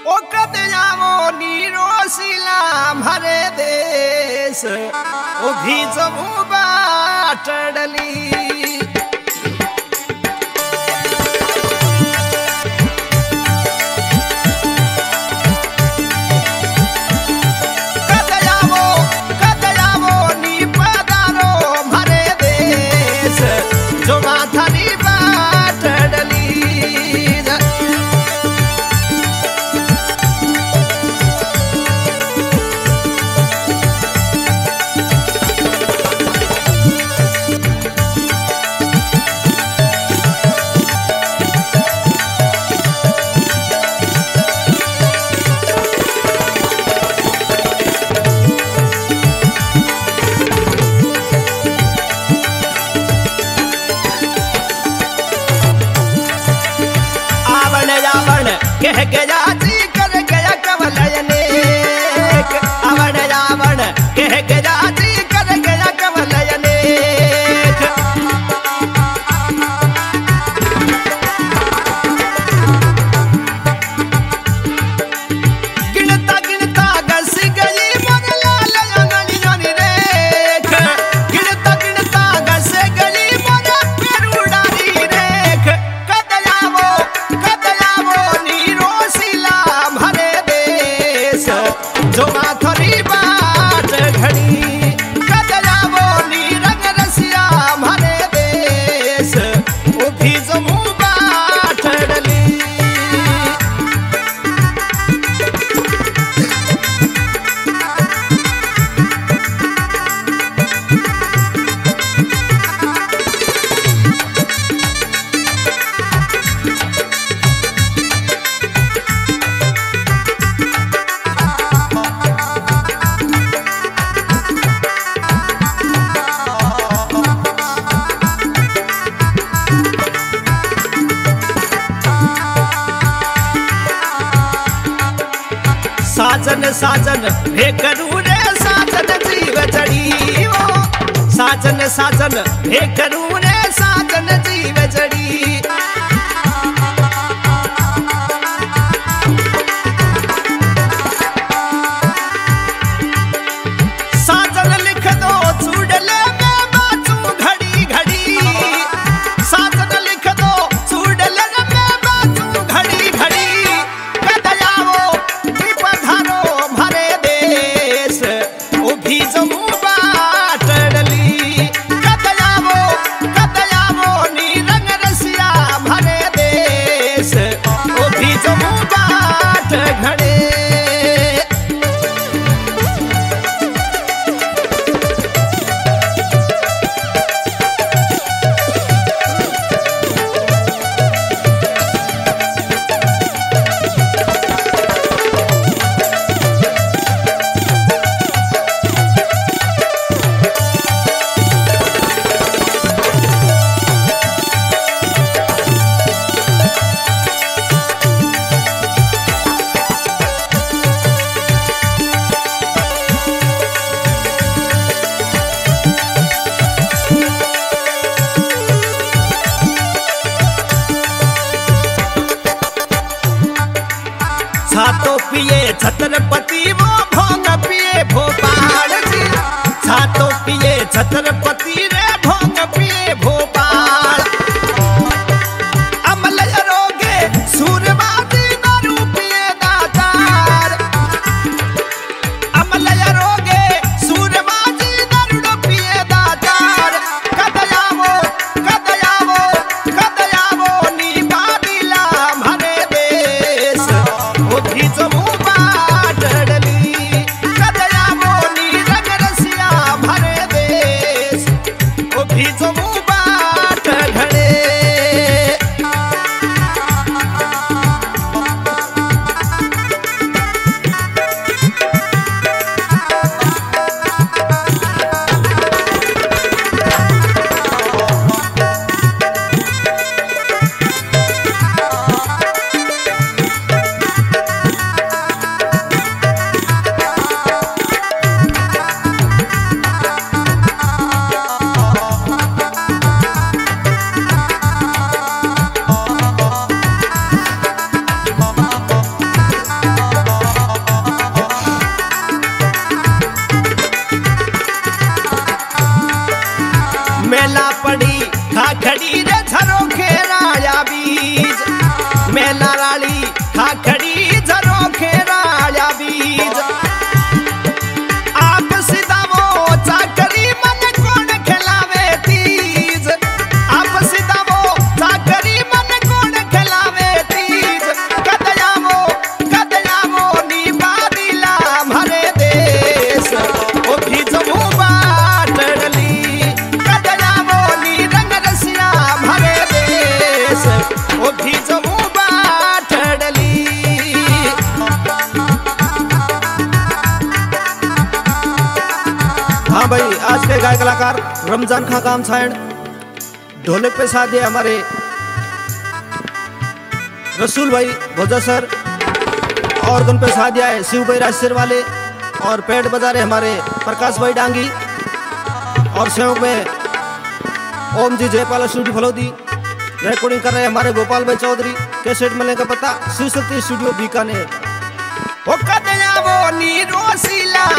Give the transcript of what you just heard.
ओ कदयावो नीरोसिला भरे देश ओ भीजमु बाटडली कह गया जी कर गया कवलयने अवण रावण कह गया जी कर गया कवलयने गिनता गिनता गस गई मन लाल अंगनी जोनी रेख गिनता गिनता गस गई मन पेरुडारी रेख कदयावो जो माथरी बाट घड़ी कदयावो नीरंग रसिया भरे देश ओ भीजमु बाटडली साजन साजन हे करू रे साजन जीव जड़ी ओ साजन साजन हे करू रे साजन जीव जड़ी साजन लिख दो चूड़ले में बाचू घड़ी घड़ी साजन लिख दो चूड़ले में बाचू घड़ी घड़ी भीजमु बाटडली कदयावो नीरंग रसिया भरे देश ओ भीजमु बाट घड़े छातो पिए छत्रपति वो भोग पिए भोपाल जी छातो पिए छत्रपति रे भोग पिए भोपाल अमल रोगे सूरबाजी दारू पिए दातार अमल रोगे सूरबाजी दारू पिए दातार कदयावो नी बादिला भरे देश ओ भीजमु बाटडली कदयावो नीरंग रसिया भरे देश ओ भीजमु हाँ भाई, आज के गायक कलाकार रमजान खां काम छायण, ढोलक पे साथ दिए हमारे रसूल भाई भोजा सर, और गन पे साथ दिया है शिव भाई राजसर वाले, और पेट बजा रहे हमारे प्रकाश भाई डांगी, और सहयोग में ओम जी जयपाल स्टूडियो फलोदी, रिकॉर्डिंग कर रहे हैं हमारे गोपाल भाई चौधरी। कैसेट मिलने का पता शिव शक्ति स्टूडियो बीकानेर। ओ कदया वो नीरो सिला